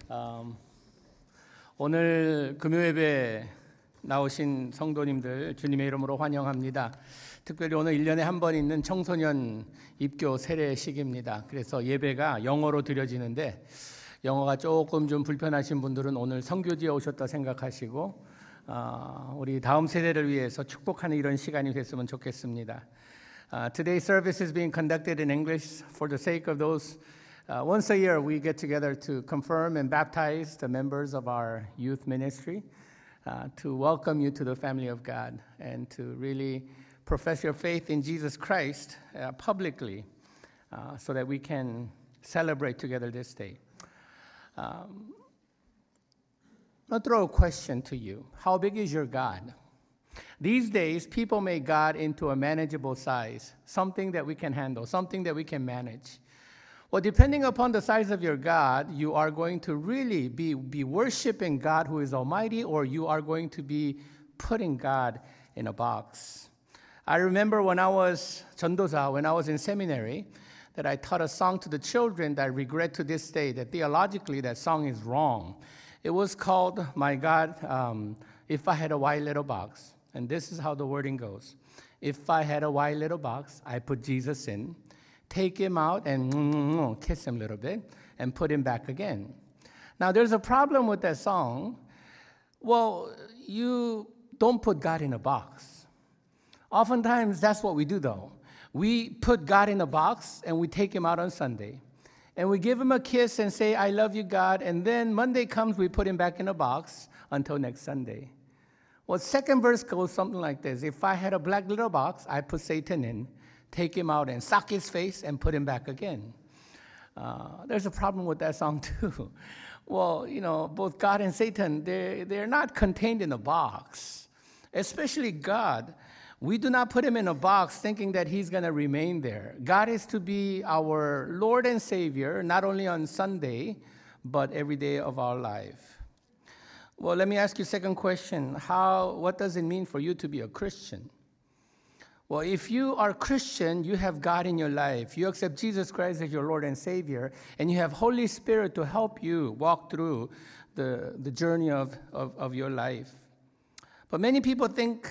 오늘 금요예배 나오신 성도님들 주님의 이름으로 환영합니다. 특별히 오늘 1년에 한 번 있는 청소년 입교 세례식입니다. 그래서 예배가 영어로 드려지는데 영어가 조금 좀 불편하신 분들은 오늘 선교지에 오셨다 생각하시고 우리 다음 세대를 위해서 축복하는 이런 시간이 됐으면 좋겠습니다. Today's service is being conducted in English for the sake of those once a year we get together to confirm and baptize the members of our youth ministry, to welcome you to the family of God and to really profess your faith in Jesus Christ publicly so that we can celebrate together this day. I'll throw a question to you. How big is your God? These days, people make God into a manageable size, something that we can handle, something that we can manage. Well, depending upon the size of your God, you are going to really be worshiping God who is almighty, or you are going to be putting God in a box. I remember when I was 전도사, when I was in seminary, that I taught a song to the children that I regret to this day that theologically that song is wrong. It was called, My God, If I Had a White Little Box. And this is how the wording goes. If I had a white little box, I put Jesus in, take him out and kiss him a little bit, and put him back again. Now, there's a problem with that song. Well, you don't put God in a box. Oftentimes, that's what we do, though. We put God in a box, and we take him out on Sunday. And we give him a kiss and say, I love you, God. And then Monday comes, we put him back in a box until next Sunday. Well, second verse goes something like this. If I had a black little box, I put Satan in, take him out and sock his face and put him back again. There's a problem with that song too. Well, you know, both God and Satan, they're not contained in a box. Especially God. We do not put him in a box thinking that he's going to remain there. God is to be our Lord and Savior, not only on Sunday, but every day of our life. Well, let me ask you a second question. What does it mean for you to be a Christian? Well, if you are a Christian, you have God in your life. You accept Jesus Christ as your Lord and Savior, and you have Holy Spirit to help you walk through the journey of your life. But many people think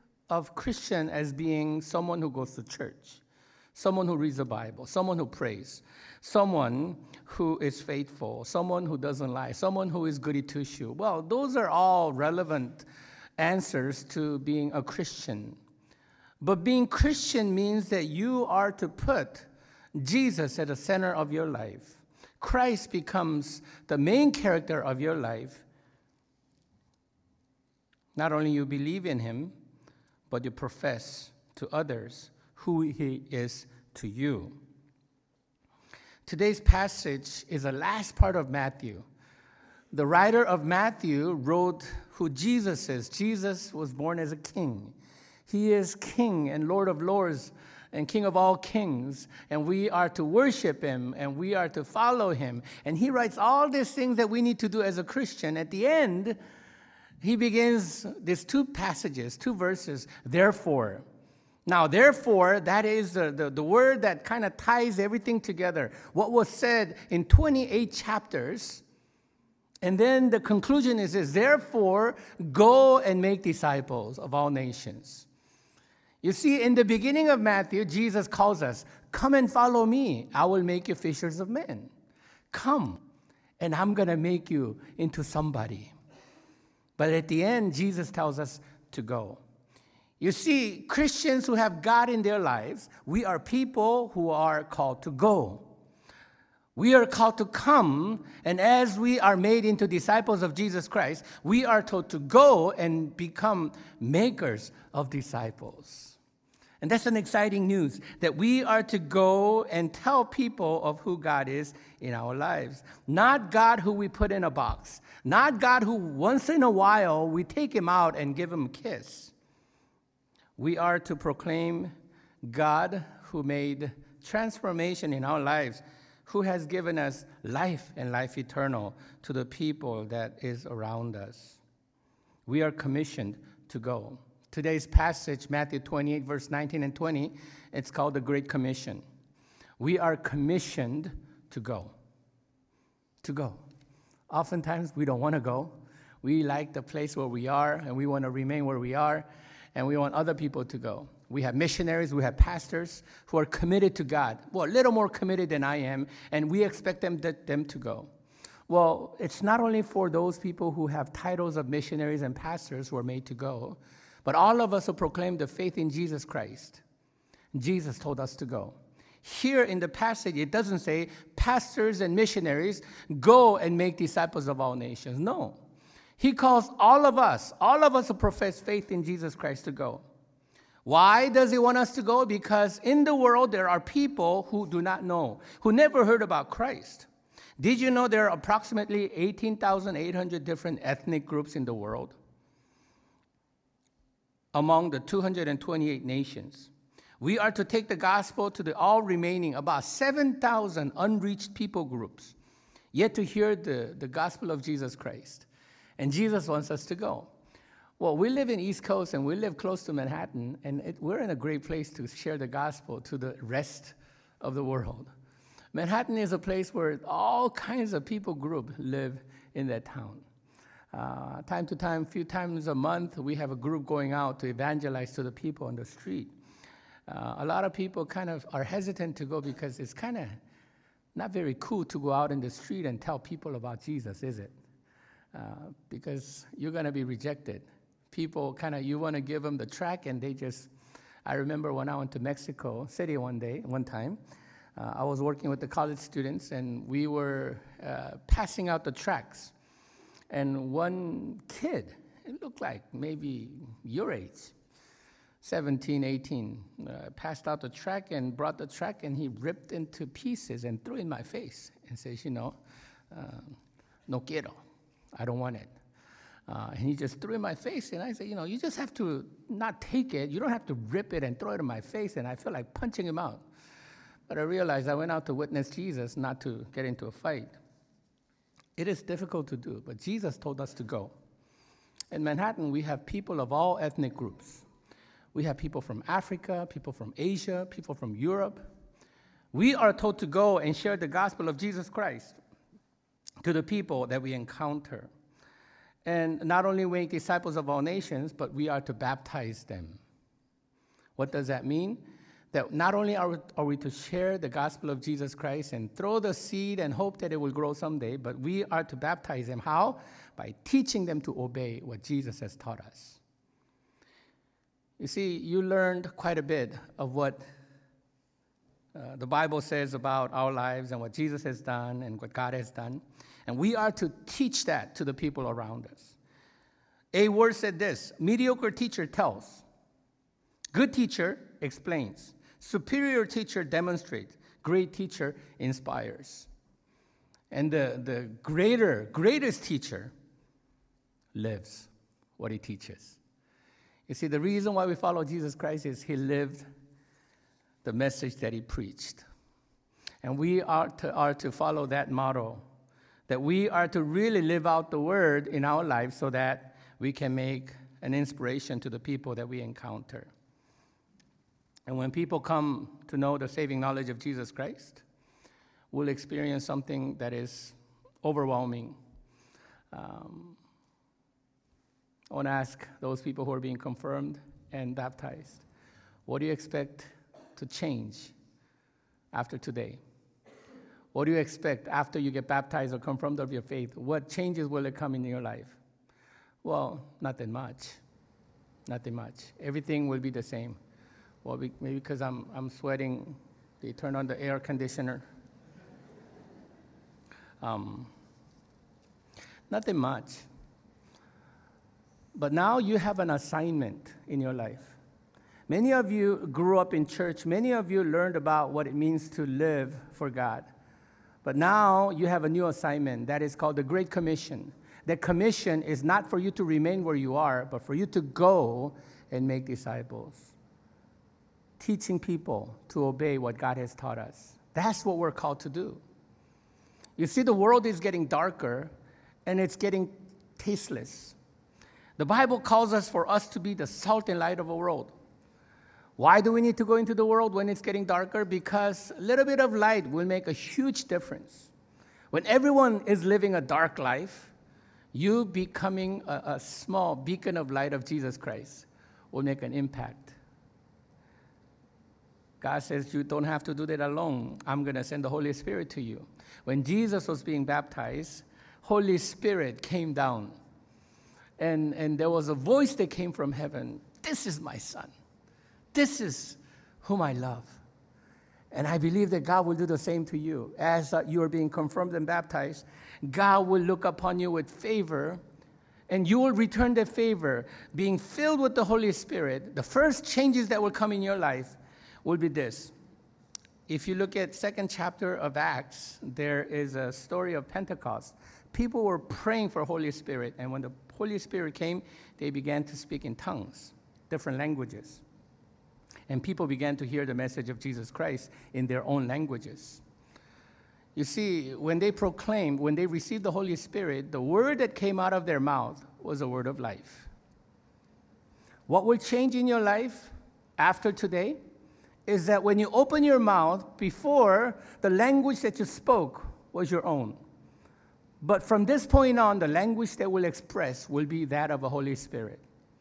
of Christian as being someone who goes to church, someone who reads the Bible, someone who prays, someone who is faithful, someone who doesn't lie, someone who is goody two-shoes. Well, those are all relevant answers to being a Christian. But being Christian means that you are to put Jesus at the center of your life. Christ becomes the main character of your life. Not only you believe in him, but you profess to others who he is to you. Today's passage is the last part of Matthew. The writer of Matthew wrote who Jesus is. Jesus was born as a king. He is King and Lord of lords and King of all kings. And we are to worship him and we are to follow him. And he writes all these things that we need to do as a Christian. At the end, he begins these two passages, two verses, therefore. Now, therefore, that is the word that kind of ties everything together. What was said in 28 chapters. And then the conclusion is this, therefore, go and make disciples of all nations. You see, in the beginning of Matthew, Jesus calls us, come and follow me. I will make you fishers of men. Come, and I'm going to make you into somebody. But at the end, Jesus tells us to go. You see, Christians who have God in their lives, we are people who are called to go. We are called to come, and as we are made into disciples of Jesus Christ, we are told to go and become makers of disciples. And that's an exciting news, that we are to go and tell people of who God is in our lives. Not God who we put in a box. Not God who once in a while we take him out and give him a kiss. We are to proclaim God who made transformation in our lives, who has given us life and life eternal to the people that is around us. We are commissioned to go. Today's passage, Matthew 28, verse 19 and 20, it's called the Great Commission. We are commissioned to go. To go. Oftentimes, we don't want to go. We like the place where we are, and we want to remain where we are, and we want other people to go. We have missionaries, we have pastors who are committed to God. Well, a little more committed than I am, and we expect them to go. Well, it's not only for those people who have titles of missionaries and pastors who are made to go, but all of us who proclaim the faith in Jesus Christ. Jesus told us to go. Here in the passage, it doesn't say pastors and missionaries go and make disciples of all nations. No. He calls all of us who profess faith in Jesus Christ to go. Why does he want us to go? Because in the world, there are people who do not know, who never heard about Christ. Did you know there are approximately 18,800 different ethnic groups in the world among the 228 nations? We are to take the gospel to the all remaining about 7,000 unreached people groups, yet to hear the gospel of Jesus Christ. And Jesus wants us to go. Well, we live in East Coast and we live close to Manhattan, and we're in a great place to share the gospel to the rest of the world. Manhattan is a place where all kinds of people group live in that town. Time to time, a few times a month, we have a group going out to evangelize to the people on the street. A lot of people kind of are hesitant to go because it's kind of not very cool to go out in the street and tell people about Jesus, is it? Because you're going to be rejected. People you want to give them the tract, and I remember when I went to Mexico City one time, I was working with the college students, and we were passing out the tracts. And one kid, it looked like maybe your age, 17, 18, passed out the tract and brought the tract, and he ripped into pieces and threw it in my face and says, no quiero, I don't want it. And he just threw it in my face, and I said, you just have to not take it. You don't have to rip it and throw it in my face, and I feel like punching him out. But I realized I went out to witness Jesus, not to get into a fight. It is difficult to do, but Jesus told us to go. In Manhattan, we have people of all ethnic groups. We have people from Africa, people from Asia, people from Europe. We are told to go and share the gospel of Jesus Christ to the people that we encounter. And not only make disciples of all nations, but we are to baptize them. What does that mean? That not only are we to share the gospel of Jesus Christ and throw the seed and hope that it will grow someday, but we are to baptize them. How? By teaching them to obey what Jesus has taught us. You see, you learned quite a bit of what the Bible says about our lives and what Jesus has done and what God has done. And we are to teach that to the people around us. A word said this: mediocre teacher tells, good teacher explains, superior teacher demonstrates, great teacher inspires. And the greatest teacher lives what he teaches. You see, the reason why we follow Jesus Christ is he lived the message that he preached. And we are to follow that motto, that we are to really live out the word in our lives so that we can make an inspiration to the people that we encounter. And when people come to know the saving knowledge of Jesus Christ, we'll experience something that is overwhelming. I want to ask those people who are being confirmed and baptized, what do you expect to change after today? What do you expect after you get baptized or confirmed of your faith? What changes will it come in your life? Well, nothing much. Nothing much. Everything will be the same. Well, maybe because I'm sweating, they turn on the air conditioner. Nothing much. But now you have an assignment in your life. Many of you grew up in church. Many of you learned about what it means to live for God. But now you have a new assignment that is called the Great Commission. The commission is not for you to remain where you are, but for you to go and make disciples, teaching people to obey what God has taught us. That's what we're called to do. You see, the world is getting darker, and it's getting tasteless. The Bible calls us for us to be the salt and light of the world. Why do we need to go into the world when it's getting darker? Because a little bit of light will make a huge difference. When everyone is living a dark life, you becoming a small beacon of light of Jesus Christ will make an impact. God says you don't have to do that alone. I'm going to send the Holy Spirit to you. When Jesus was being baptized, Holy Spirit came down. And there was a voice that came from heaven. This is my son. This is whom I love. And I believe that God will do the same to you. As you are being confirmed and baptized, God will look upon you with favor, and you will return that favor. Being filled with the Holy Spirit, the first changes that will come in your life will be this. If you look at second chapter of Acts, there is a story of Pentecost. People were praying for Holy Spirit, and when the Holy Spirit came, they began to speak in tongues, different languages. And people began to hear the message of Jesus Christ in their own languages. You see, when they proclaimed, when they received the Holy Spirit, the word that came out of their mouth was a word of life. What will change in your life after today is that when you open your mouth, before, the language that you spoke was your own. But from this point on, the language that will express will be that of the Holy Spirit.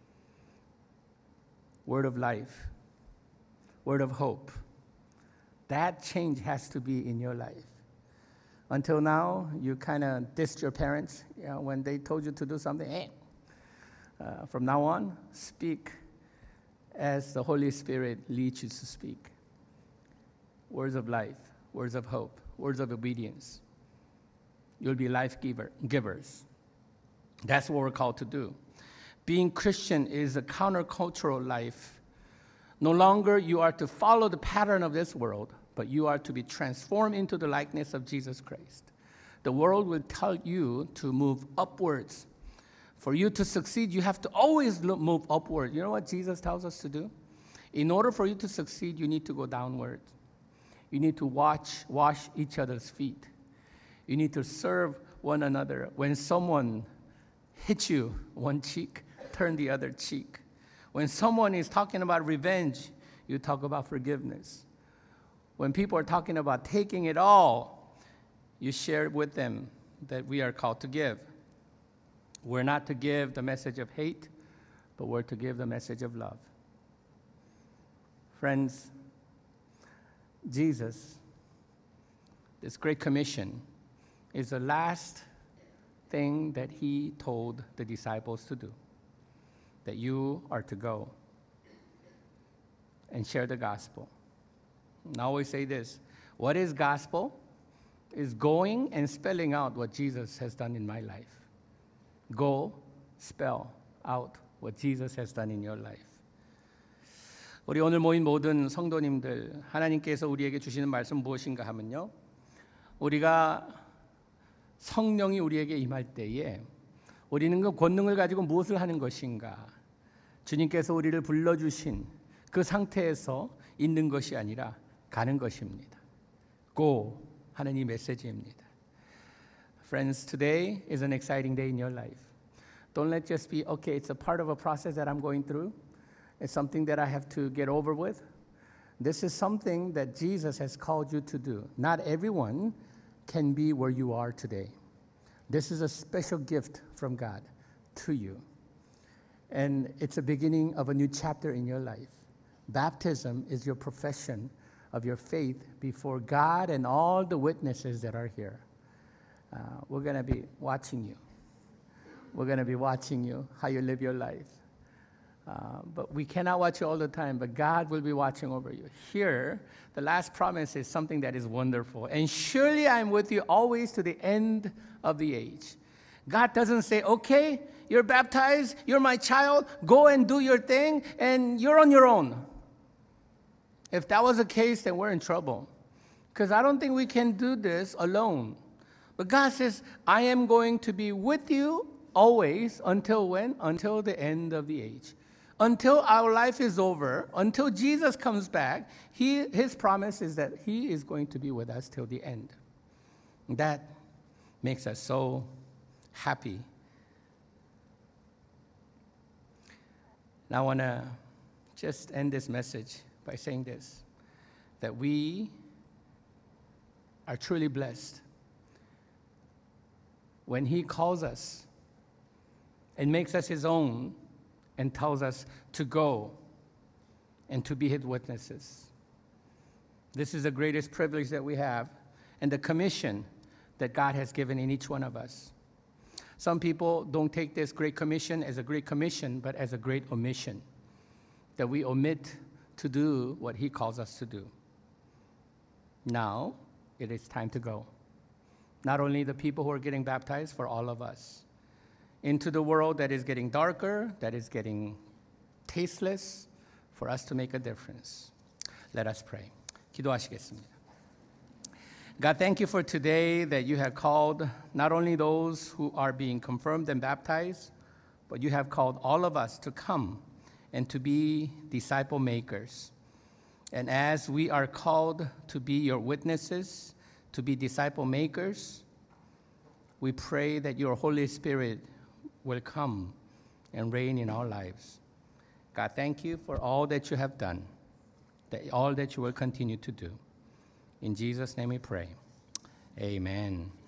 Word of life. Word of hope. That change has to be in your life. Until now, you kind of dissed your parents, when they told you to do something. Hey. From now on, speak as the Holy Spirit leads you to speak. Words of life, words of hope, words of obedience. You'll be life givers. That's what we're called to do. Being Christian is a countercultural life. No longer you are to follow the pattern of this world, but you are to be transformed into the likeness of Jesus Christ. The world will tell you to move upwards. For you to succeed, you have to always move upward. You know what Jesus tells us to do? In order for you to succeed, you need to go downward. You need to wash each other's feet. You need to serve one another. When someone hits you one cheek, turn the other cheek. When someone is talking about revenge, you talk about forgiveness. When people are talking about taking it all, you share with them that we are called to give. We're not to give the message of hate, but we're to give the message of love. Friends, Jesus, this great commission, is the last thing that he told the disciples to do, that you are to go and share the gospel. And I always say this, what is gospel? Is going and spelling out what Jesus has done in my life. Go, spell out what Jesus has done in your life. 우리 오늘 모인 모든 성도님들, 하나님께서 우리에게 주시는 말씀 무엇인가 하면요, 우리가 성령이 우리에게 임할 때에 우리는 그 권능을 가지고 무엇을 하는 것인가? 주님께서 우리를 불러주신 그 상태에서 있는 것이 아니라 가는 것입니다. Go 하는 이 메시지입니다. Friends, today is an exciting day in your life. Don't let just be, okay, it's a part of a process that I'm going through. It's something that I have to get over with. This is something that Jesus has called you to do. Not everyone can be where you are today. This is a special gift from God to you. And it's a beginning of a new chapter in your life. Baptism is your profession of your faith before God and all the witnesses that are here. We're going to be watching you. We're going to be watching you, how you live your life. But we cannot watch you all the time, but God will be watching over you. Here, the last promise is something that is wonderful. And surely I'm with you always to the end of the age. God doesn't say, okay, you're baptized, you're my child, go and do your thing, and you're on your own. If that was the case, then we're in trouble. Because I don't think we can do this alone. But God says, I am going to be with you always. Until when? Until the end of the age. Until our life is over, until Jesus comes back, his promise is that he is going to be with us till the end. That makes us so happy. Now I want to just end this message by saying this, that we are truly blessed when he calls us and makes us his own and tells us to go and to be his witnesses. This is the greatest privilege that we have and the commission that God has given in each one of us. Some people don't take this great commission as a great commission, but as a great omission, that we omit to do what he calls us to do. Now, it is time to go. Not only the people who are getting baptized, for all of us. Into the world that is getting darker, that is getting tasteless, for us to make a difference. Let us pray. 기도하시겠습니다. God, thank you for today that you have called not only those who are being confirmed and baptized, but you have called all of us to come and to be disciple makers. And as we are called to be your witnesses, to be disciple makers, we pray that your Holy Spirit will come and reign in our lives. God, thank you for all that you have done, all that you will continue to do. In Jesus' name we pray. Amen.